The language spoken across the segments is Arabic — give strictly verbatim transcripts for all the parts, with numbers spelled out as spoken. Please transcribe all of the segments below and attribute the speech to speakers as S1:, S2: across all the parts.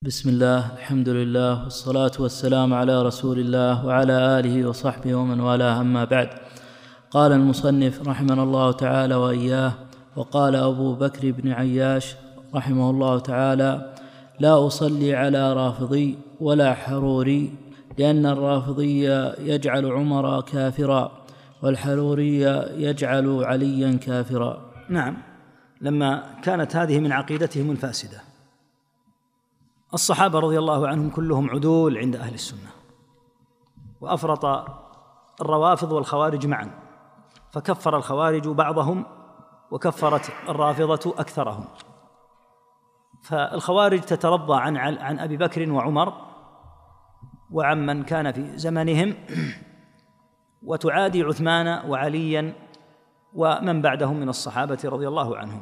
S1: بسم الله، الحمد لله، والصلاة والسلام على رسول الله وعلى آله وصحبه ومن والاه، أما بعد. قال المصنف رحمنا الله تعالى وإياه: وقال أبو بكر بن عياش رحمه الله تعالى: لا أصلي على رافضي ولا حروري، لأن الرافضي يجعل عمر كافرا والحروري يجعل عليا كافرا.
S2: نعم، لما كانت هذه من عقيدتهم الفاسدة. الصحابة رضي الله عنهم كلهم عدول عند أهل السنة، وأفرط الروافض والخوارج معا، فكفر الخوارج بعضهم وكفرت الرافضة أكثرهم. فالخوارج تترضى عن عن أبي بكر وعمر وعن من كان في زمنهم، وتعادي عثمان وعليا ومن بعدهم من الصحابة رضي الله عنهم.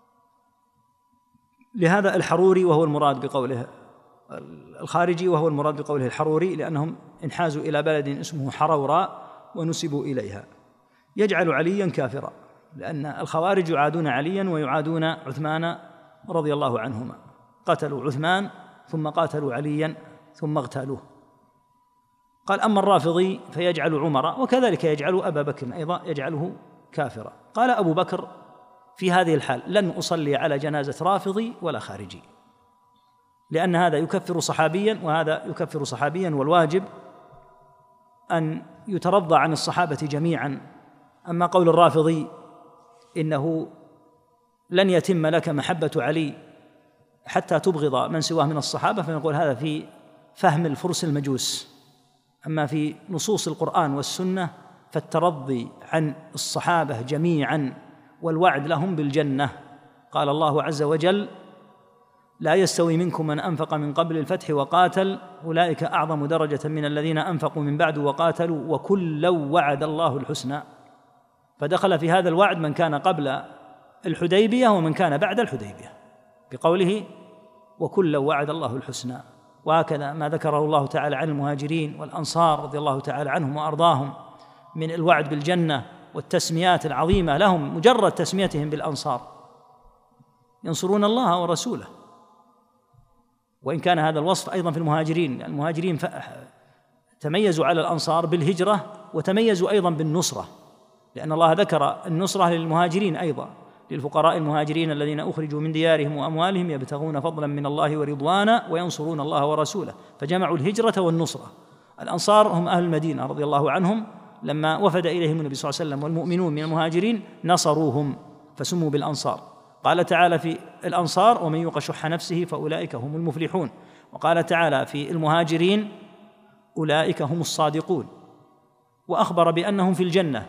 S2: لهذا الحروري وهو المراد بقوله الخارجي وهو المراد بقوله الحروري، لأنهم انحازوا إلى بلد اسمه حروراء ونسبوا إليها، يجعل عليا كافرا، لأن الخوارج يعادون عليا ويعادون عثمان رضي الله عنهما، قتلوا عثمان ثم قاتلوا عليا ثم اغتالوه. قال: أما الرافضي فيجعل عمر وكذلك يجعل أبا بكر أيضا يجعله كافرا. قال أبو بكر في هذه الحال: لن أصلي على جنازة رافضي ولا خارجي، لأن هذا يكفر صحابيا وهذا يكفر صحابيا، والواجب أن يترضى عن الصحابة جميعا. أما قول الرافضي إنه لن يتم لك محبة علي حتى تبغض من سواه من الصحابة، فنقول هذا في فهم الفرس المجوس. أما في نصوص القرآن والسنة فالترضي عن الصحابة جميعا والوعد لهم بالجنة. قال الله عز وجل: لا يستوي منكم من أنفق من قبل الفتح وقاتل أولئك أعظم درجة من الذين أنفقوا من بعد وقاتلوا وكلا وعد الله الحسنى. فدخل في هذا الوعد من كان قبل الحديبية ومن كان بعد الحديبية بقوله وكلا وعد الله الحسنى. وهكذا ما ذكره الله تعالى عن المهاجرين والأنصار رضي الله تعالى عنهم وأرضاهم من الوعد بالجنة والتسميات العظيمة لهم، مجرد تسميتهم بالأنصار، ينصرون الله ورسوله. وإن كان هذا الوصف أيضا في المهاجرين، المهاجرين تميزوا على الأنصار بالهجرة وتميزوا أيضا بالنصرة، لأن الله ذكر النصرة للمهاجرين أيضا، للفقراء المهاجرين الذين أخرجوا من ديارهم وأموالهم يبتغون فضلا من الله ورضوانا وينصرون الله ورسوله، فجمعوا الهجرة والنصرة. الأنصار هم أهل المدينة رضي الله عنهم، لما وفد إليهم النبي صلى الله عليه وسلم والمؤمنون من المهاجرين نصروهم فسموا بالأنصار. قال تعالى في الأنصار: ومن يوق شح نفسه فأولئك هم المفلحون. وقال تعالى في المهاجرين: أولئك هم الصادقون. وأخبر بأنهم في الجنة،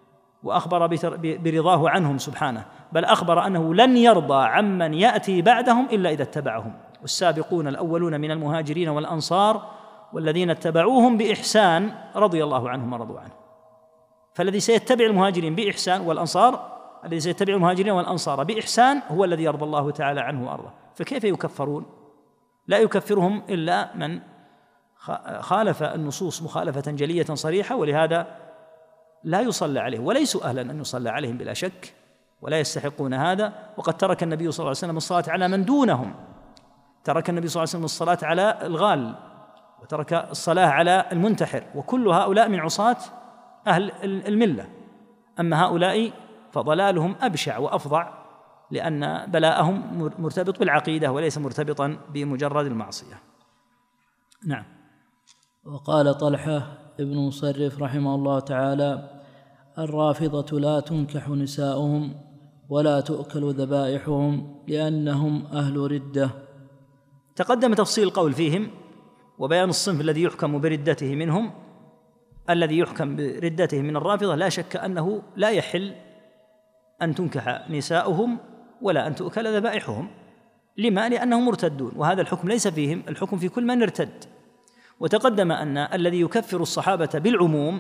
S2: وأخبر برضاه عنهم سبحانه، بل أخبر أنه لن يرضى عمن يأتي بعدهم إلا إذا اتبعهم. والسابقون الأولون من المهاجرين والأنصار والذين اتبعوهم بإحسان رضي الله عنهم ورضوا عنه. فالذي سيتبع المهاجرين بإحسان والأنصار الذي سيتبع المهاجرين والأنصار بإحسان هو الذي يرضى الله تعالى عنه وأرضاه. فكيف يكفرون؟ لا يكفرهم إلا من خالف النصوص مخالفة جلية صريحة، ولهذا لا يصلى عليه، وليسوا أهلا أن يصلى عليهم بلا شك، ولا يستحقون هذا. وقد ترك النبي صلى الله عليه وسلم الصلاة على من دونهم، ترك النبي صلى الله عليه وسلم الصلاة على الغال، وترك الصلاة على المنتحر، وكل هؤلاء من عصاة أهل الملة. أما هؤلاء فضلالهم أبشع وأفظع، لأن بلاءهم مرتبط بالعقيدة وليس مرتبطا بمجرد المعصية. نعم.
S1: وقال طلحة ابن مصرف رحمه الله تعالى: الرافضة لا تنكح نساؤهم ولا تؤكل ذبائحهم لأنهم أهل ردة.
S2: تقدم تفصيل القول فيهم وبيان الصنف الذي يحكم بردته منهم. الذي يحكم بردته من الرافضة لا شك أنه لا يحل أن تنكح نساؤهم ولا أن تؤكل ذبائحهم. لما؟ لأنهم مرتدون، وهذا الحكم ليس فيهم، الحكم في كل من ارتد. وتقدم أن الذي يكفر الصحابة بالعموم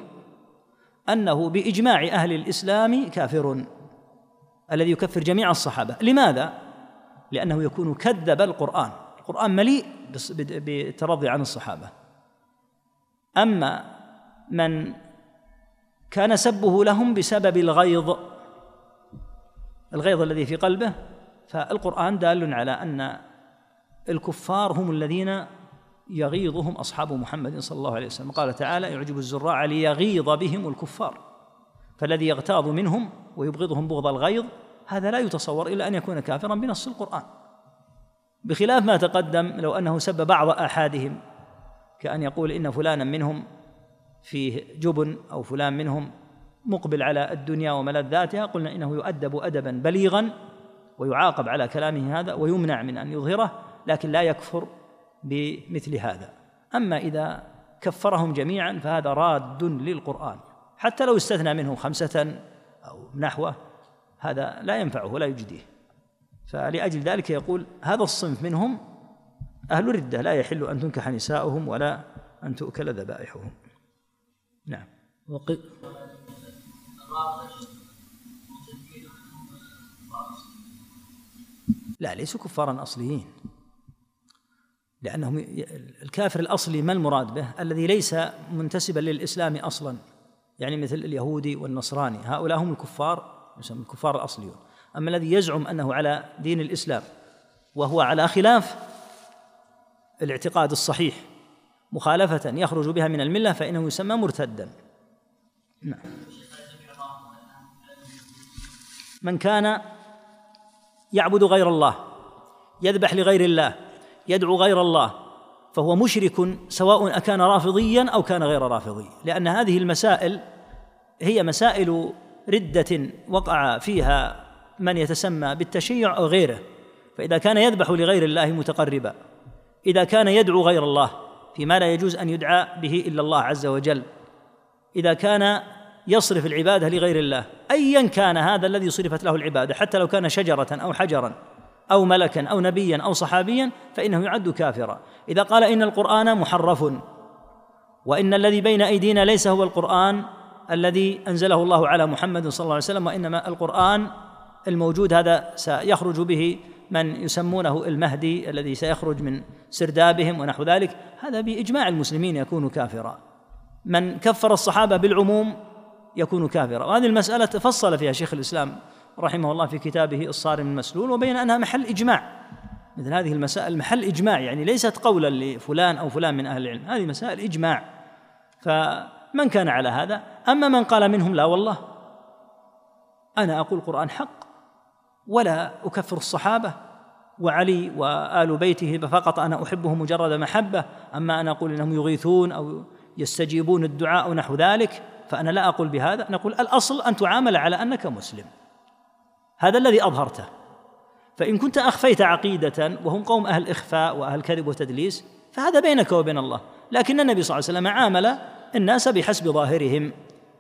S2: أنه بإجماع أهل الإسلام كافر، الذي يكفر جميع الصحابة. لماذا؟ لأنه يكون كذب القرآن، القرآن مليء بالترضي عن الصحابة. أما من كان سبه لهم بسبب الغيظ الغيظ الذي في قلبه، فالقرآن دال على أن الكفار هم الذين يغيظهم أصحاب محمد صلى الله عليه وسلم. قال تعالى: يعجب الزراع ليغيظ بهم الكفار. فالذي يغتاظ منهم ويبغضهم بغض الغيظ هذا لا يتصور إلا أن يكون كافرا بنص القرآن، بخلاف ما تقدم لو أنه سب بعض آحادهم، كأن يقول إن فلانا منهم فيه جبن أو فلان منهم مقبل على الدنيا وملذاتها، قلنا إنه يؤدب أدبا بليغا ويعاقب على كلامه هذا ويمنع من أن يظهره، لكن لا يكفر بمثل هذا. أما إذا كفرهم جميعا فهذا راد للقرآن، حتى لو استثنى منهم خمسة أو نحوه هذا لا ينفعه ولا يجديه. فلأجل ذلك يقول هذا الصنف منهم أهل ردة لا يحل أن تنكح نساؤهم ولا أن تؤكل ذبائحهم. نعم. وقل لا، ليسوا كفارا أصليين، لأنهم الكافر الأصلي ما المراد به؟ الذي ليس منتسبا للإسلام أصلا، يعني مثل اليهودي والنصراني، هؤلاء هم الكفار، يسمى الكفار الأصليون. أما الذي يزعم أنه على دين الإسلام وهو على خلاف الاعتقاد الصحيح مخالفة يخرج بها من الملة فإنه يسمى مرتدا. نعم. من كان يعبد غير الله، يذبح لغير الله، يدعو غير الله، فهو مشرك سواء أكان رافضيا أو كان غير رافضي، لأن هذه المسائل هي مسائل ردة وقع فيها من يتسمى بالتشيع أو غيره. فإذا كان يذبح لغير الله متقربا، إذا كان يدعو غير الله فيما لا يجوز أن يدعى به إلا الله عز وجل، إذا كان يصرف العبادة لغير الله، أيا كان هذا الذي صرفت له العبادة، حتى لو كان شجرة أو حجرا أو ملكا أو نبيا أو صحابيا، فإنه يعد كافرا. إذا قال إن القرآن محرف وإن الذي بين أيدينا ليس هو القرآن الذي أنزله الله على محمد صلى الله عليه وسلم، وإنما القرآن الموجود هذا سيخرج به من يسمونه المهدي الذي سيخرج من سردابهم ونحو ذلك، هذا بإجماع المسلمين يكون كافرا. من كفر الصحابة بالعموم يكون كافرا. وهذه المسألة تفصل فيها شيخ الإسلام رحمه الله في كتابه الصارم المسلول، وبين أنها محل إجماع. مثل هذه المسائل محل إجماع، يعني ليست قولا لفلان أو فلان من أهل العلم، هذه مسائل إجماع. فمن كان على هذا. أما من قال منهم لا والله أنا أقول القرآن حق ولا أكفر الصحابة وعلي وآل بيته فقط أنا أحبهم مجرد محبة، أما أنا أقول إنهم يغيثون أو يستجيبون الدعاء أو نحو ذلك، فأنا لا أقول بهذا. نقول الأصل أن تعامل على أنك مسلم، هذا الذي أظهرته. فإن كنت أخفيت عقيدة وهم قوم أهل إخفاء وأهل كذب وتدليس فهذا بينك وبين الله، لكن النبي صلى الله عليه وسلم عامل الناس بحسب ظاهرهم.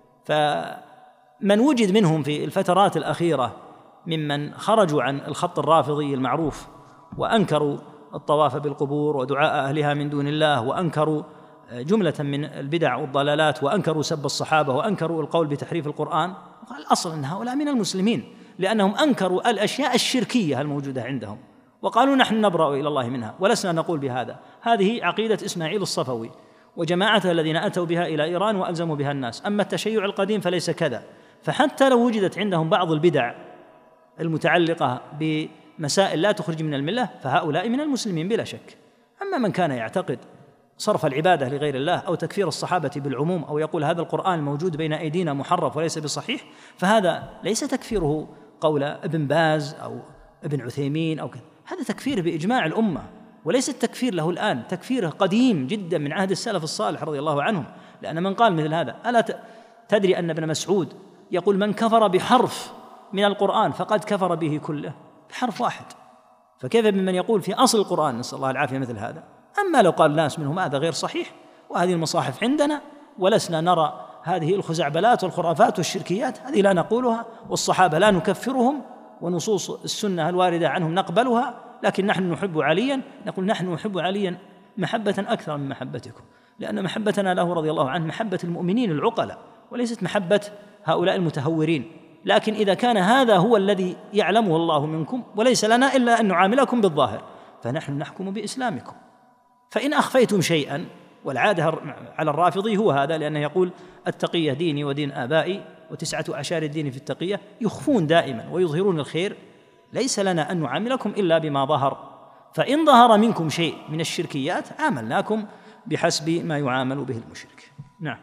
S2: فمن وجد منهم في الفترات الأخيرة ممن خرجوا عن الخط الرافضي المعروف وأنكروا الطواف بالقبور ودعاء أهلها من دون الله، وأنكروا جملة من البدع والضلالات، وأنكروا سب الصحابة، وأنكروا القول بتحريف القرآن، قال الأصل أن هؤلاء من المسلمين، لأنهم أنكروا الأشياء الشركية الموجودة عندهم وقالوا نحن نبرأ إلى الله منها ولسنا نقول بهذا. هذه عقيدة إسماعيل الصفوي وجماعته الذين أتوا بها إلى إيران وألزموا بها الناس. أما التشيع القديم فليس كذا. فحتى لو وجدت عندهم بعض البدع المتعلقة بمسائل لا تخرج من الملة فهؤلاء من المسلمين بلا شك. أما من كان يعتقد صرف العبادة لغير الله أو تكفير الصحابة بالعموم أو يقول هذا القرآن الموجود بين أيدينا محرف وليس بصحيح، فهذا ليس تكفيره قول ابن باز أو ابن عثيمين أو كذا، هذا تكفير بإجماع الأمة، وليس التكفير له الآن، تكفيره قديم جدا من عهد السلف الصالح رضي الله عنهم. لأن من قال مثل هذا، ألا تدري أن ابن مسعود يقول من كفر بحرف من القرآن فقد كفر به كله، بحرف واحد. فكيف بمن يقول في أصل القرآن نسأل الله العافية مثل هذا؟ أما لو قال الناس منهم هذا غير صحيح وهذه المصاحف عندنا ولسنا نرى هذه الخزعبلات والخرافات والشركيات، هذه لا نقولها، والصحابة لا نكفرهم، ونصوص السنة الواردة عنهم نقبلها، لكن نحن نحب عليا، نقول نحن نحب عليا محبة أكثر من محبتكم، لأن محبتنا له رضي الله عنه محبة المؤمنين العقلاء وليست محبة هؤلاء المتهورين. لكن إذا كان هذا هو الذي يعلمه الله منكم وليس لنا إلا أن نعاملكم بالظاهر فنحن نحكم بإسلامكم. فإن أخفيتم شيئا، والعادة على الرافضي هو هذا، لأنه يقول التقية ديني ودين آبائي وتسعة أعشار الدين في التقية، يخفون دائما ويظهرون الخير، ليس لنا أن نعاملكم إلا بما ظهر. فإن ظهر منكم شيء من الشركيات عاملناكم بحسب ما يعامل به المشرك. نعم.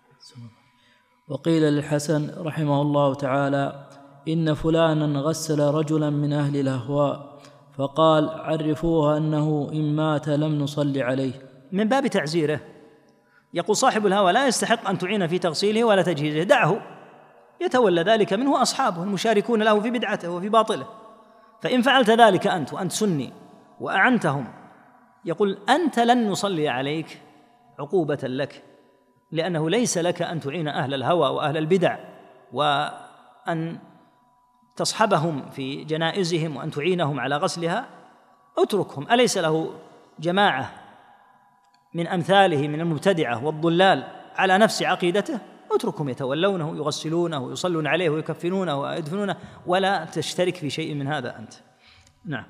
S1: وقيل للحسن رحمه الله تعالى: إن فلانا غسل رجلا من أهل الأهواء فقال: عرفوه أنه إن مات لم نصلي عليه.
S2: من باب تعزيره، يقول صاحب الهوى لا يستحق أن تعين في تغسيله ولا تجهيزه، دعه، يتولى ذلك منه أصحابه المشاركون له في بدعته وفي باطله. فإن فعلت ذلك أنت وأنت سني وأعنتهم، يقول أنت لن نصلي عليك عقوبة لك، لأنه ليس لك أن تعين أهل الهوى وأهل البدع وأن تصحبهم في جنائزهم وأن تعينهم على غسلها. اتركهم، أليس له جماعة من أمثاله من المبتدعة والضلال على نفس عقيدته؟ اتركهم يتولونه، يغسلونه ويصلون عليه ويكفنونه ويدفنونه، ولا تشترك في شيء من هذا أنت. نعم.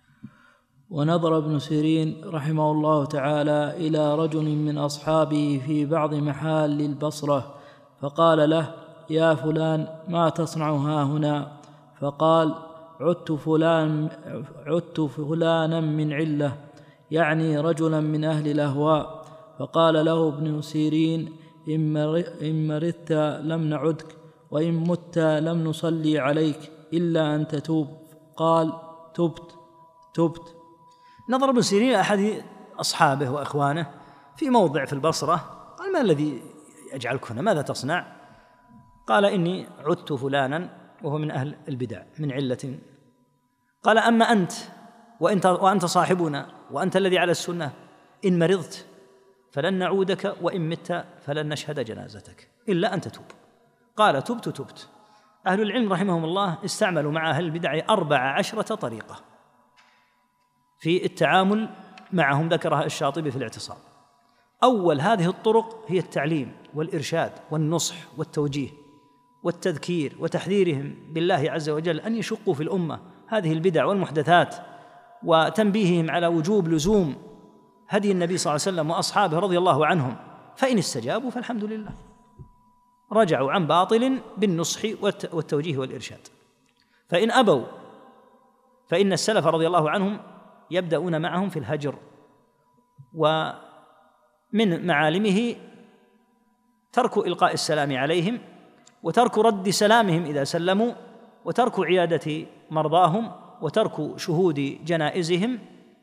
S1: ونظر ابن سيرين رحمه الله تعالى إلى رجل من أصحابه في بعض محال البصرة فقال له: يا فلان، ما تصنع ها هنا؟ فقال: عدت فلان عدت فلانا من علة، يعني رجلا من أهل الأهواء. فقال له ابن سيرين: إن مرضت لم نعدك، وإن مت لم نصلي عليك إلا أن تتوب. قال: تبت تبت.
S2: نظر ابن سيرين أحد أصحابه وإخوانه في موضع في البصرة، قال: ما الذي يجعلك هنا؟ ماذا تصنع؟ قال: إني عدت فلانا وهو من أهل البدع من علة. قال: أما أنت وأنت, وأنت صاحبنا وأنت الذي على السنة، إن مرضت فلن نعودك، وإن مت فلن نشهد جنازتك إلا أن تتوب. قال: تبت تبت. أهل العلم رحمهم الله استعملوا مع أهل البدع أربع عشرة طريقة في التعامل معهم، ذكرها الشاطبي في الاعتصام. أول هذه الطرق هي التعليم والإرشاد والنصح والتوجيه والتذكير وتحذيرهم بالله عز وجل أن يشقوا في الأمة هذه البدع والمحدثات، وتنبيههم على وجوب لزوم هدي النبي صلى الله عليه وسلم وأصحابه رضي الله عنهم. فإن استجابوا فالحمد لله، رجعوا عن باطل بالنصح والتوجيه والإرشاد. فإن أبوا فإن السلف رضي الله عنهم يبدأون معهم في الهجر، ومن معالمه ترك إلقاء السلام عليهم، وترك رد سلامهم إذا سلموا، وترك عيادة مرضاهم، وترك شهود جنائزهم.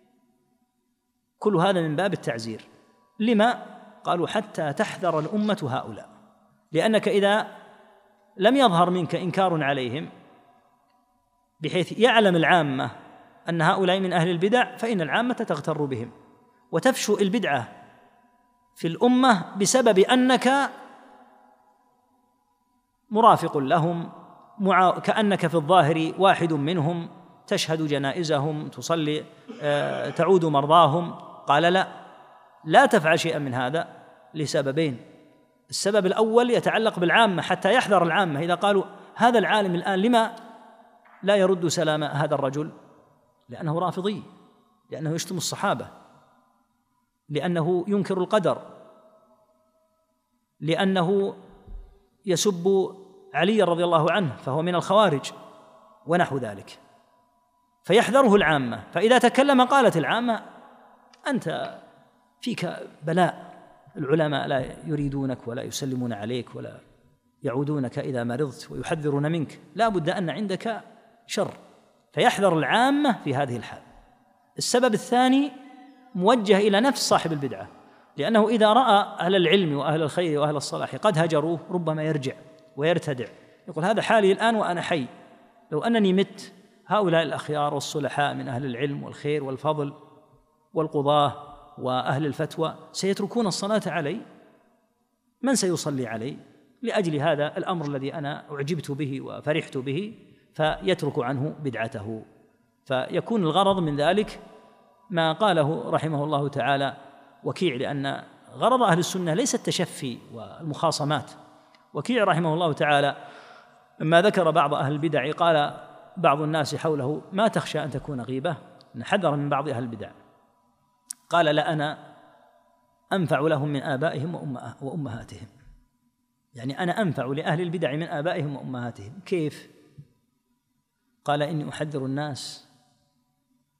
S2: كل هذا من باب التعزير. لما؟ قالوا: حتى تحذر الأمة هؤلاء، لأنك إذا لم يظهر منك إنكار عليهم بحيث يعلم العامة أن هؤلاء من أهل البدع، فإن العامة تغتر بهم وتفشو البدعة في الأمة بسبب أنك مرافق لهم، كأنك في الظاهر واحد منهم، تشهد جنائزهم، تصلي، تعود مرضاهم. قال: لا لا تفعل شيئا من هذا لسببين. السبب الأول يتعلق بالعامة، حتى يحذر العامة إذا قالوا: هذا العالم الآن لما لا يرد سلام هذا الرجل؟ لأنه رافضي، لأنه يشتم الصحابة، لأنه ينكر القدر، لأنه يسب علي رضي الله عنه فهو من الخوارج ونحو ذلك. فيحذره العامة، فإذا تكلم قالت العامة: أنت فيك بلاء، العلماء لا يريدونك ولا يسلمون عليك ولا يعودونك إذا مرضت ويحذرون منك، لا بد أن عندك شر. فيحذر العامة في هذه الحال. السبب الثاني موجه إلى نفس صاحب البدعة، لأنه إذا رأى أهل العلم وأهل الخير وأهل الصلاح قد هجروه ربما يرجع ويرتدع، يقول: هذا حالي الآن وأنا حي، لو أنني مت هؤلاء الأخيار والصلحاء من أهل العلم والخير والفضل والقضاة وأهل الفتوى سيتركون الصلاة علي، من سيصلي علي؟ لأجل هذا الأمر الذي أنا أعجبت به وفرحت به، فيترك عنه بدعته. فيكون الغرض من ذلك ما قاله رحمه الله تعالى وكيع، لأن غرض أهل السنة ليس التشفي والمخاصمات. وكيع رحمه الله تعالى لما ذكر بعض أهل البدع قال بعض الناس حوله: ما تخشى أن تكون غيبة؟ نحذر من بعض أهل البدع. قال: لا أنا أنفع لهم من آبائهم وأمهاتهم، يعني أنا أنفع لأهل البدع من آبائهم وأمهاتهم. كيف؟ قال: إني أحذر الناس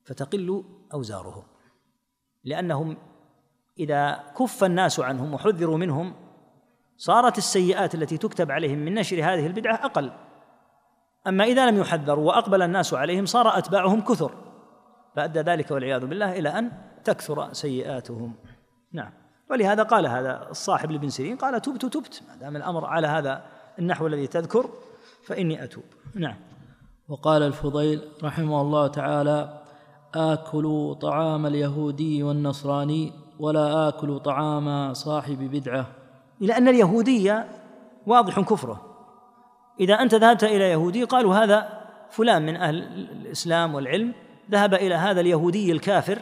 S2: فتقل أوزارهم، لأنهم إذا كف الناس عنهم وحذروا منهم صارت السيئات التي تكتب عليهم من نشر هذه البدعة أقل. أما إذا لم يحذروا وأقبل الناس عليهم صار أتباعهم كثر، فأدى ذلك والعياذ بالله إلى أن تكثر سيئاتهم. نعم. ولهذا قال هذا الصاحب لابن سيرين قال: تبت تبت، ما دام الأمر على هذا النحو الذي تذكر فإني أتوب. نعم.
S1: وقال الفضيل رحمه الله تعالى: آكل طعام اليهودي والنصراني ولا آكل طعام صاحب بدعة.
S2: لأن اليهودية واضح كفره. إذا أنت ذهبت إلى يهودي قالوا هذا فلان من أهل الإسلام والعلم ذهب إلى هذا اليهودي الكافر،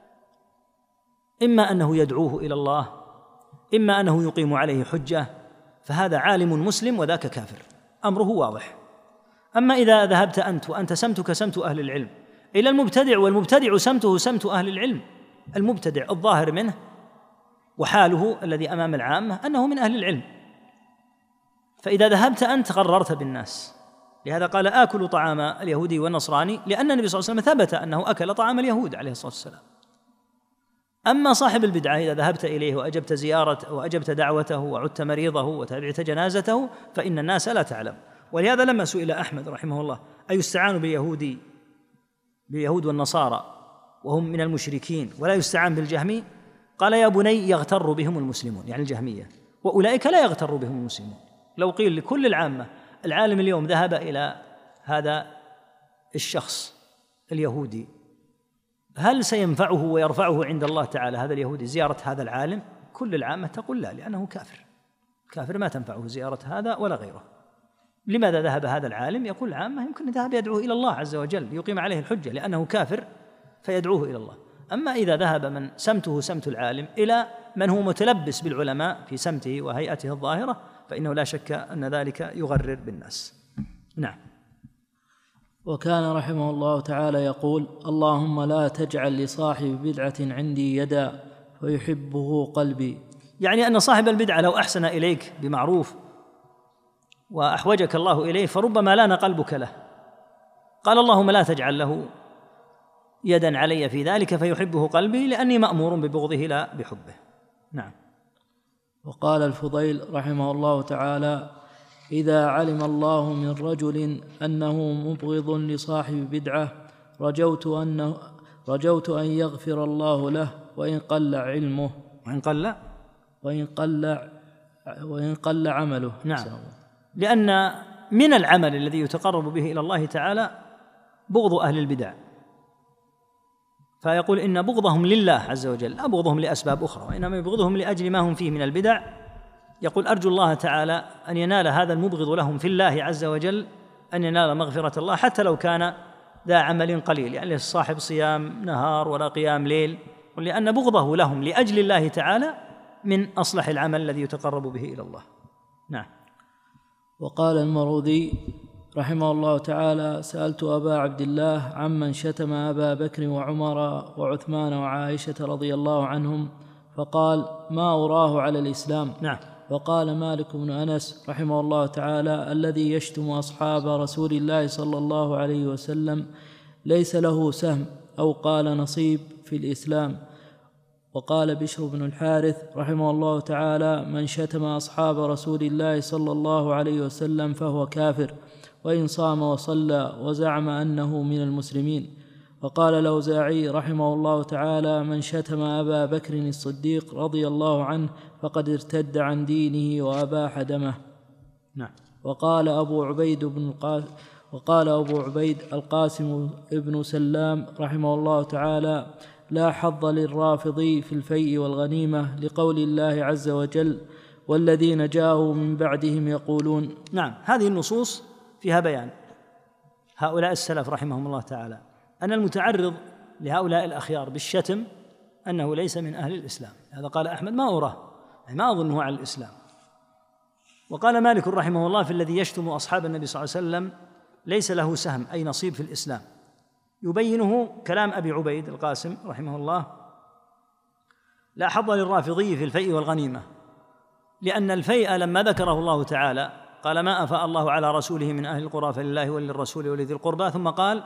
S2: إما أنه يدعوه إلى الله، إما أنه يقيم عليه حجة، فهذا عالم مسلم وذاك كافر، أمره واضح. أما إذا ذهبت أنت وأنت سمتك سمت أهل العلم إلى المبتدع والمبتدع سمته سمت أهل العلم، المبتدع الظاهر منه وحاله الذي أمام العامة أنه من أهل العلم، فإذا ذهبت أنت غررت بالناس. لهذا قال: آكل طعام اليهودي والنصراني، لأن النبي صلى الله عليه وسلم ثبت أنه أكل طعام اليهود عليه الصلاة والسلام. أما صاحب البدعة إذا ذهبت إليه وأجبت زيارة وأجبت دعوته وعدت مريضه وتابعت جنازته فإن الناس لا تعلم. ولهذا لما سئل أحمد رحمه الله: أيستعان باليهودي باليهود والنصارى وهم من المشركين ولا يستعان بالجهمي؟ قال: يا بني يغتر بهم المسلمون، يعني الجهمية، وأولئك لا يغتر بهم المسلمون. لو قيل لكل العامة العالم اليوم ذهب إلى هذا الشخص اليهودي، هل سينفعه ويرفعه عند الله تعالى هذا اليهودي زيارة هذا العالم؟ كل العامة تقول لا، لأنه كافر. كافر ما تنفعه زيارة هذا ولا غيره. لماذا ذهب هذا العالم؟ يقول العامة يمكن ذهب يدعوه إلى الله عز وجل ليقيم عليه الحجة لأنه كافر فيدعوه إلى الله. أما إذا ذهب من سمته سمت العالم إلى من هو متلبس بالعلماء في سمته وهيئته الظاهرة فإنه لا شك أن ذلك يغرر بالناس. نعم.
S1: وكان رحمه الله تعالى يقول: اللهم لا تجعل لصاحب بدعة عندي يدا فيحبه قلبي.
S2: يعني أن صاحب البدعة لو أحسن إليك بمعروف وأحوجك الله إليه فربما لان قلبك له، قال: اللهم لا تجعل له يدا علي في ذلك فيحبه قلبي لأني مأمور ببغضه لا بحبه. نعم.
S1: وقال الفضيل رحمه الله تعالى: إذا علم الله من رجل أنه مبغض لصاحب بدعة رجوت أنه رجوت أن يغفر الله له وإن قل علمه
S2: وإن قل
S1: وإن قل وإن قل عمله.
S2: نعم. لأن من العمل الذي يتقرب به إلى الله تعالى بغض أهل البدع، فيقول إن بغضهم لله عز وجل، لا بغضهم لأسباب أخرى، وإنما بغضهم لأجل ما هم فيه من البدع. يقول: أرجو الله تعالى أن ينال هذا المبغض لهم في الله عز وجل أن ينال مغفرة الله حتى لو كان ذا عمل قليل، يعني صاحب صيام نهار ولا قيام ليل، ولأن بغضه لهم لأجل الله تعالى من أصلح العمل الذي يتقرب به إلى الله. نعم.
S1: وقال المروذي رحمه الله تعالى: سألت أبا عبد الله عمن شتم أبا بكر وعمر وعثمان وعائشة رضي الله عنهم فقال: ما أراه على الإسلام.
S2: نعم.
S1: وقال مالك بن أنس رحمه الله تعالى: الذي يشتم أصحاب رسول الله صلى الله عليه وسلم ليس له سهم أو قال نصيب في الإسلام. وقال بشر بن الحارث رحمه الله تعالى: من شتم أصحاب رسول الله صلى الله عليه وسلم فهو كافر وإن صام وصلى وزعم أنه من المسلمين. وقال الأوزاعي رحمه الله تعالى: من شتم أبا بكر الصديق رضي الله عنه فقد ارتد عن دينه وأباح دمه.
S2: نعم.
S1: وقال أبو عبيد بن القاسم وقال أبو عبيد القاسم ابن سلام رحمه الله تعالى: لا حظ للرافضي في الفيء والغنيمة لقول الله عز وجل: والذين جاءوا من بعدهم يقولون.
S2: نعم. هذه النصوص فيها بيان هؤلاء السلف رحمهم الله تعالى أن المتعرض لهؤلاء الأخيار بالشتم أنه ليس من أهل الإسلام. هذا قال أحمد: ما أراه، ما أظنه على الإسلام. وقال مالك رحمه الله: في الذي يشتم أصحاب النبي صلى الله عليه وسلم ليس له سهم أي نصيب في الإسلام. يبينه كلام أبي عبيد القاسم رحمه الله: لا حظ للرافضي في الفيء والغنيمة، لأن الفيء لما ذكره الله تعالى قال: ما أفاء الله على رسوله من أهل القرى فلله وللرسول ولذي القربى، ثم قال: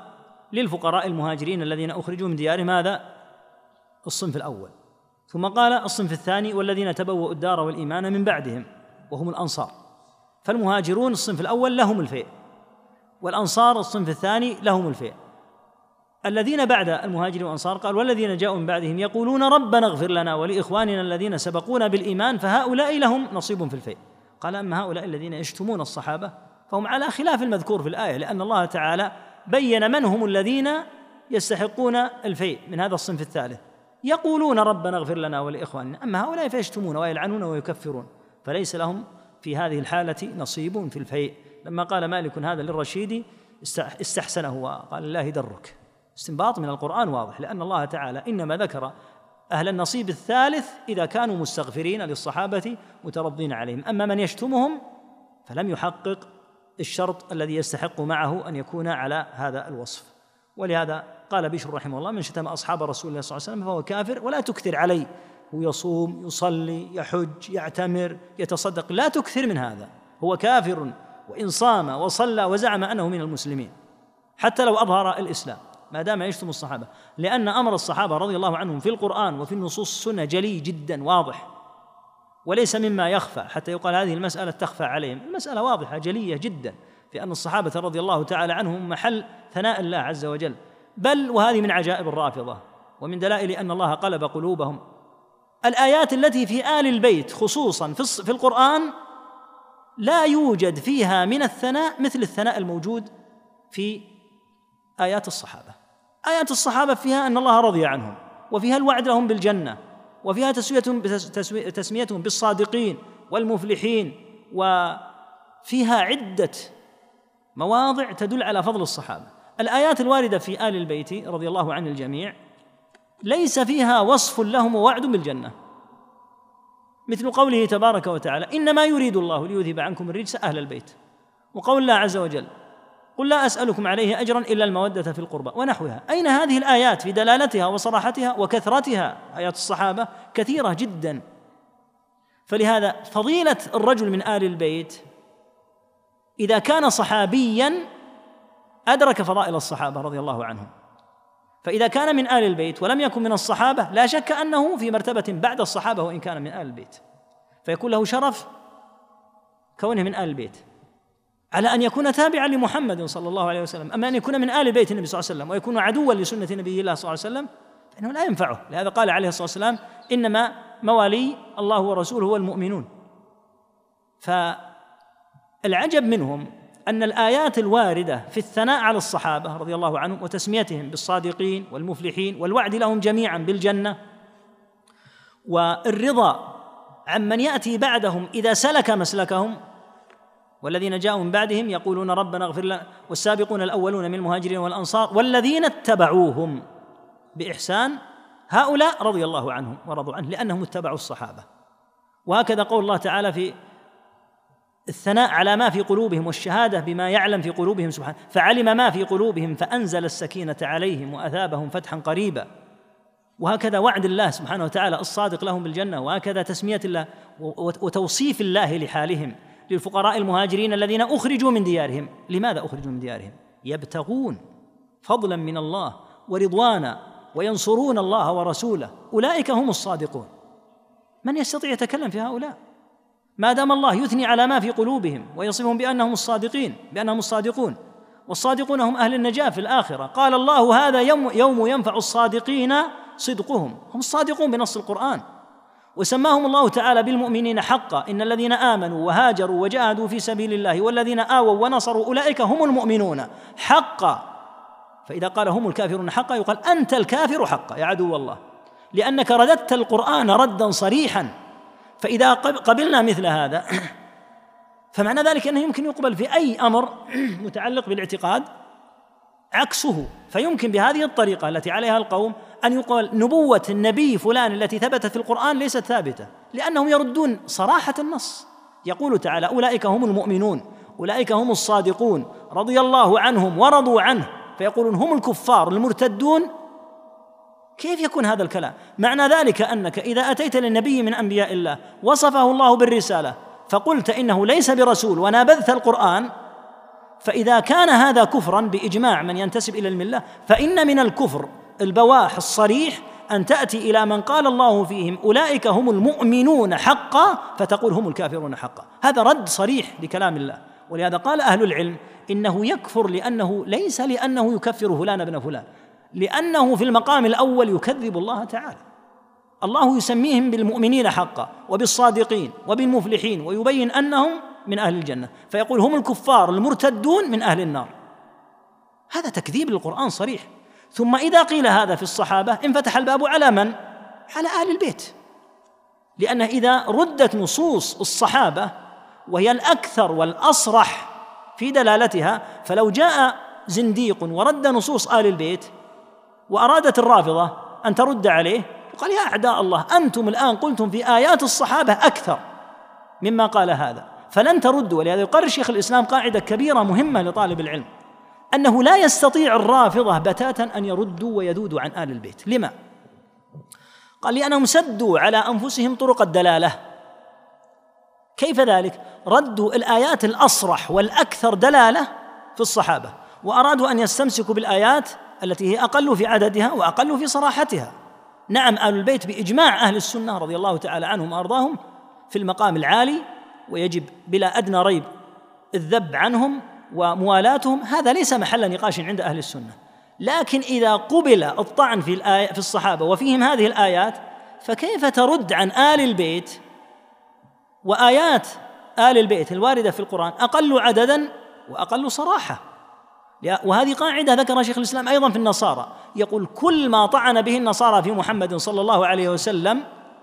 S2: للفقراء المهاجرين الذين أخرجوا من ديارهم، هذا الصنف الأول. ثم قال الصنف الثاني والذين تبوأوا الدار والإيمان من بعدهم وهم الأنصار. فالمهاجرون الصنف الأول لهم الفيء، والأنصار الصنف الثاني لهم الفيء. الذين بعد المهاجرين والأنصار قال والذين جاءوا من بعدهم يقولون ربنا اغفر لنا ولإخواننا الذين سبقونا بالإيمان فهؤلاء لهم نصيب في الفيء. قال أما هؤلاء الذين يشتمون الصحابة فهم على خلاف المذكور في الآية، لأن الله تعالى بين من هم الذين يستحقون الفيء من هذا الصنف الثالث، يقولون ربنا اغفر لنا ولإخواننا. أما هؤلاء فيشتمون ويلعنون ويكفرون، فليس لهم في هذه الحالة نصيب في الفيء. لما قال مالك هذا للرشيد استحسنه وقال الله درك. استنباط من القرآن واضح، لأن الله تعالى إنما ذكر أهل النصيب الثالث إذا كانوا مستغفرين للصحابة مترضين عليهم. أما من يشتمهم فلم يحقق الشرط الذي يستحق معه أن يكون على هذا الوصف. ولهذا قال بشر رحمه الله من شتم أصحاب رسول الله صلى الله عليه وسلم فهو كافر ولا تكثر عليه. هو يصوم يصلي يحج يعتمر يتصدق، لا تكثر من هذا، هو كافر وإن صام وصلى وزعم أنه من المسلمين حتى لو أظهر الإسلام ما دام يشتم الصحابة، لأن أمر الصحابة رضي الله عنهم في القرآن وفي النصوص السنة جلي جدا واضح، وليس مما يخفى حتى يقال هذه المسألة تخفى عليهم. المسألة واضحة جلية جدا في أن الصحابة رضي الله تعالى عنهم محل ثناء الله عز وجل. بل وهذه من عجائب الرافضة ومن دلائل أن الله قلب قلوبهم الآيات التي في آل البيت خصوصا في القرآن لا يوجد فيها من الثناء مثل الثناء الموجود في آيات الصحابة. آيات الصحابة فيها أن الله رضي عنهم، وفيها الوعد لهم بالجنة، وفيها تسميتهم بالصادقين والمفلحين، وفيها عدة مواضع تدل على فضل الصحابة. الآيات الواردة في آل البيت رضي الله عن الجميع ليس فيها وصف لهم ووعد بالجنة، مثل قوله تبارك وتعالى إنما يريد الله ليذهب عنكم الرجس أهل البيت، وقول الله عز وجل قل لا أسألكم عليه أجرا إلا المودة في القربى ونحوها. أين هذه الآيات في دلالتها وصراحتها وكثرتها؟ آيات الصحابة كثيرة جدا. فلهذا فضيلة الرجل من آل البيت إذا كان صحابيا أدرك فضائل الصحابة رضي الله عنهم، فإذا كان من آل البيت ولم يكن من الصحابة لا شك أنه في مرتبة بعد الصحابة وإن كان من آل البيت، فيكون له شرف كونه من آل البيت على أن يكون تابعا لمحمد صلى الله عليه وسلم. أما أن يكون من آل بيت النبي صلى الله عليه وسلم ويكون عدوا لسنة نبي الله صلى الله عليه وسلم فإنه لا ينفعه. لهذا قال عليه الصلاة والسلام إنما موالي الله ورسوله والمؤمنون. فالعجب منهم أن الآيات الواردة في الثناء على الصحابة رضي الله عنهم وتسميتهم بالصادقين والمفلحين والوعد لهم جميعا بالجنة والرضا عمن يأتي بعدهم إذا سلك مسلكهم، والذين جاءوا من بعدهم يقولون ربنا اغفر لنا والسابقون الأولون من المهاجرين والأنصار والذين اتبعوهم بإحسان هؤلاء رضي الله عنهم ورضوا عنه لأنهم اتبعوا الصحابة. وهكذا قول الله تعالى في الثناء على ما في قلوبهم والشهادة بما يعلم في قلوبهم سبحانه فعلم ما في قلوبهم فأنزل السكينة عليهم وأثابهم فتحا قريبا. وهكذا وعد الله سبحانه وتعالى الصادق لهم بالجنة، وهكذا تسمية الله وتوصيف الله لحالهم للفقراء المهاجرين الذين أخرجوا من ديارهم. لماذا أخرجوا من ديارهم؟ يبتغون فضلا من الله ورضوانا وينصرون الله ورسوله، أولئك هم الصادقون. من يستطيع يتكلم في هؤلاء ما دام الله يثني على ما في قلوبهم ويصفهم بأنهم الصادقين بأنهم الصادقون، والصادقون هم أهل النجاة في الآخرة. قال الله هذا يوم, يوم ينفع الصادقين صدقهم، هم الصادقون بنص القرآن. وسماهم الله تعالى بالمؤمنين حقا إن الذين آمنوا وهاجروا وجاهدوا في سبيل الله والذين آووا ونصروا أولئك هم المؤمنون حقا. فإذا قال هم الكافرون حقا يقال أنت الكافر حقا يا عدو الله، لأنك رددت القرآن ردا صريحا. فإذا قبلنا مثل هذا فمعنى ذلك أنه يمكن يقبل في أي أمر متعلق بالاعتقاد عكسه. فيمكن بهذه الطريقة التي عليها القوم أن يقال نبوة النبي فلان التي ثبتت في القرآن ليست ثابتة، لأنهم يردون صراحة النص. يقول تعالى أولئك هم المؤمنون أولئك هم الصادقون رضي الله عنهم ورضوا عنه، فيقولون هم الكفار المرتدون. كيف يكون هذا الكلام؟ معنى ذلك أنك إذا أتيت للنبي من أنبياء الله وصفه الله بالرسالة فقلت إنه ليس برسول ونابذت القرآن، فإذا كان هذا كفرا بإجماع من ينتسب إلى الملة، فإن من الكفر البواح الصريح أن تأتي إلى من قال الله فيهم أولئك هم المؤمنون حقا فتقول هم الكافرون حقا. هذا رد صريح لكلام الله. ولهذا قال أهل العلم إنه يكفر لأنه ليس لأنه يكفر فلان ابن فلان، لأنه في المقام الأول يكذب الله تعالى. الله يسميهم بالمؤمنين حقا وبالصادقين وبالمفلحين ويبين أنهم من أهل الجنة، فيقول هم الكفار المرتدون من أهل النار. هذا تكذيب للقرآن صريح. ثم إذا قيل هذا في الصحابة انفتح الباب على من؟ على أهل البيت، لأن إذا ردت نصوص الصحابة وهي الأكثر والأصرح في دلالتها، فلو جاء زنديق ورد نصوص آل البيت وأرادت الرافضة أن ترد عليه قال يا أعداء الله أنتم الآن قلتم في آيات الصحابة أكثر مما قال هذا فلن تردوا. ولهذا يقرر شيخ الإسلام قاعدة كبيرة مهمة لطالب العلم، أنه لا يستطيع الرافضة بتاتا أن يردوا ويذودوا عن آل البيت. لما؟ قال لأنهم سدوا على أنفسهم طرق الدلالة. كيف ذلك؟ ردوا الآيات الأصرح والأكثر دلالة في الصحابة، وأرادوا أن يستمسكوا بالآيات التي هي أقل في عددها وأقل في صراحتها. نعم آل البيت بإجماع أهل السنة رضي الله تعالى عنهم وأرضاهم في المقام العالي، ويجب بلا أدنى ريب الذب عنهم وموالاتهم، هذا ليس محل نقاش عند أهل السنة. لكن إذا قبل الطعن في الآية في الصحابة وفيهم هذه الآيات، فكيف ترد عن آل البيت وآيات آل البيت الواردة في القرآن أقل عددا وأقل صراحة؟ وهذه قاعدة ذكر شيخ الإسلام أيضا في النصارى، يقول كل ما طعن به النصارى في محمد صلى الله عليه وسلم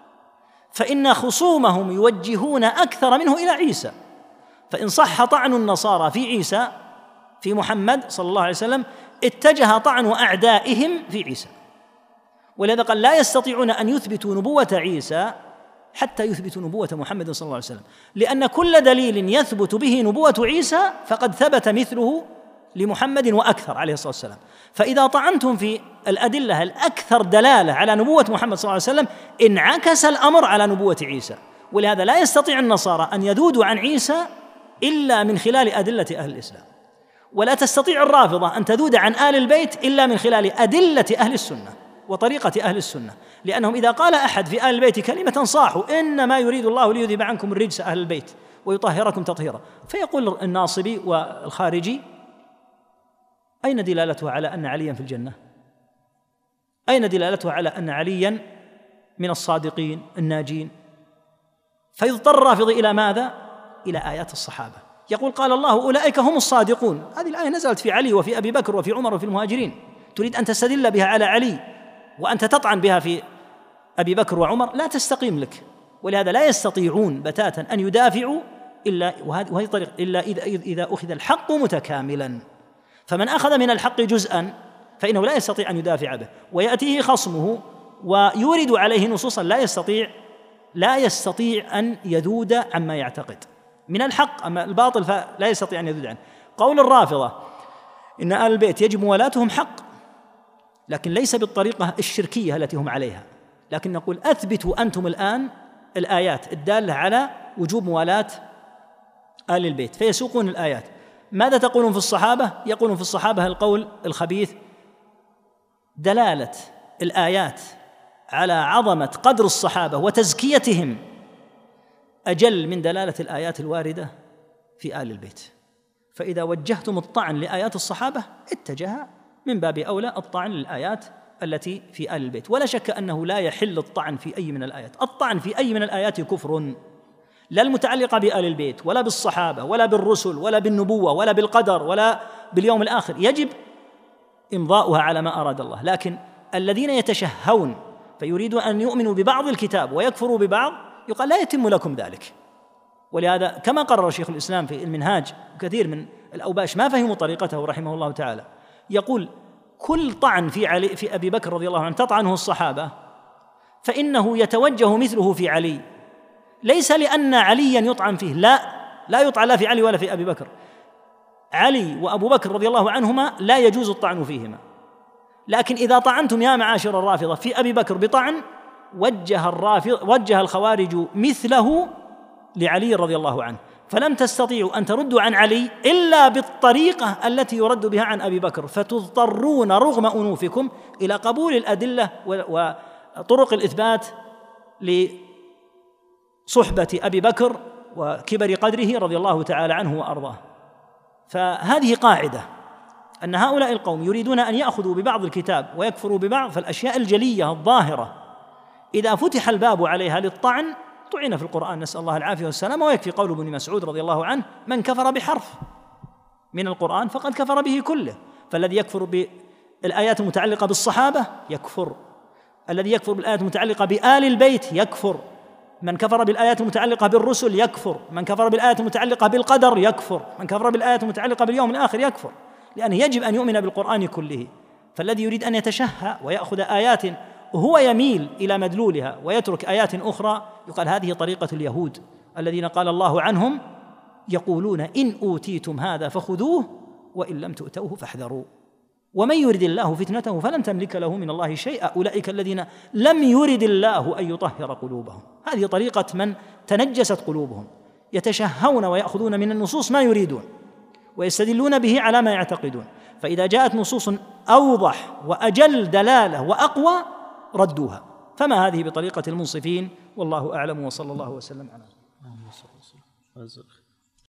S2: فإن خصومهم يوجهون أكثر منه إلى عيسى، فإن صح طعن النصارى في عيسى في محمد صلى الله عليه وسلم اتجه طعن أعدائهم في عيسى. ولذا قال لا يستطيعون أن يثبتوا نبوة عيسى حتى يثبتوا نبوة محمد صلى الله عليه وسلم، لأن كل دليل يثبت به نبوة عيسى فقد ثبت مثله لمحمد وأكثر عليه الصلاة والسلام. فإذا طعنتم في الأدلة الأكثر دلالة على نبوة محمد صلى الله عليه وسلم انعكس الأمر على نبوة عيسى. ولهذا لا يستطيع النصارى أن يذودوا عن عيسى إلا من خلال أدلة أهل الإسلام، ولا تستطيع الرافضة أن تذود عن آل البيت إلا من خلال أدلة أهل السنة وطريقة أهل السنة، لأنهم إذا قال أحد في آل البيت كلمة صاحوا إنما يريد الله ليذهب عنكم الرجس أهل البيت ويطهركم تطهيرا، فيقول الناصبي والخارجي أين دلالتها على أن عليا في الجنة؟ أين دلالتها على أن عليا من الصادقين الناجين؟ فيضطر الرافض إلى ماذا؟ إلى آيات الصحابة. يقول قال الله أولئك هم الصادقون، هذه الآية نزلت في علي وفي أبي بكر وفي عمر وفي المهاجرين، تريد أن تستدل بها على علي وأنت تطعن بها في أبي بكر وعمر، لا تستقيم لك. ولهذا لا يستطيعون بتاتا أن يدافعوا إلا وهذه طريقة إلا إذا إذا أخذ الحق متكاملا. فمن أخذ من الحق جزءا فإنه لا يستطيع أن يدافع به، ويأتيه خصمه ويورد عليه نصوصا لا يستطيع لا يستطيع أن يذود عما يعتقد من الحق، أما الباطل فلا يستطيع أن يذود عنه. قول الرافضة إن آل البيت يجب موالاتهم حق، لكن ليس بالطريقة الشركية التي هم عليها، لكن نقول أثبتوا أنتم الآن الآيات الدالة على وجوب موالاة آل البيت، فيسوقون الآيات. ماذا تقولون في الصحابة؟ يقولون في الصحابة القول الخبيث. دلالة الآيات على عظمة قدر الصحابة وتزكيتهم أجل من دلالة الآيات الواردة في آل البيت. فإذا وجهتم الطعن لآيات الصحابة اتجه من باب أولى الطعن للآيات التي في آل البيت. ولا شك أنه لا يحل الطعن في أي من الآيات. الطعن في أي من الآيات كفر، لا المتعلقة بآل البيت ولا بالصحابة ولا بالرسل ولا بالنبوة ولا بالقدر ولا باليوم الآخر، يجب إمضاؤها على ما أراد الله. لكن الذين يتشهون فيريدون أن يؤمنوا ببعض الكتاب ويكفروا ببعض يقال لا يتم لكم ذلك. ولهذا كما قرر شيخ الإسلام في المنهاج، وكثير من الأوباش ما فهموا طريقته رحمه الله تعالى، يقول كل طعن في علي في أبي بكر رضي الله عنه تطعنه الصحابة فإنه يتوجه مثله في علي، ليس لأن عليا يطعن فيه، لا لا يطعن لا في علي ولا في أبي بكر. علي وأبو بكر رضي الله عنهما لا يجوز الطعن فيهما، لكن إذا طعنتم يا معاشر الرافضة في أبي بكر بطعن وجه الرافض وجه الخوارج مثله لعلي رضي الله عنه، فلم تستطيعوا أن تردوا عن علي إلا بالطريقة التي يرد بها عن أبي بكر، فتضطرون رغم أنوفكم إلى قبول الأدلة وطرق الإثبات لصحبة أبي بكر وكبر قدره رضي الله تعالى عنه وأرضاه. فهذه قاعدة، أن هؤلاء القوم يريدون أن يأخذوا ببعض الكتاب ويكفروا ببعض، فالأشياء الجلية الظاهرة إذا فتح الباب عليها للطعن طعن في القرآن، نسأل الله العافية والسلامة. ويكفي قول ابن مسعود رضي الله عنه: من كفر بحرف من القرآن فقد كفر به كله. فالذي يكفر بالآيات المتعلقة بالصحابة يكفر، الذي يكفر بالآيات المتعلقة بآل البيت يكفر، من كفر بالآيات المتعلقة بالرسل يكفر، من كفر بالآيات المتعلقة بالقدر يكفر، من كفر بالآيات المتعلقة باليوم الآخر يكفر، لأنه يجب أن يؤمن بالقرآن كله. فالذي يريد أن يتشهى ويأخذ آيات وهو يميل إلى مدلولها ويترك آيات أخرى، يقال هذه طريقة اليهود الذين قال الله عنهم: يقولون إن أوتيتم هذا فخذوه وإن لم تؤتوه فاحذروا، ومن يرد الله فتنته فلن تملك له من الله شيئا، أولئك الذين لم يرد الله أن يطهر قلوبهم. هذه طريقة من تنجست قلوبهم، يتشهون ويأخذون من النصوص ما يريدون ويستدلون به على ما يعتقدون، فإذا جاءت نصوص أوضح وأجل دلالة وأقوى ردوها. فما هذه بطريقة المنصفين، والله أعلم، وصلى الله وسلم على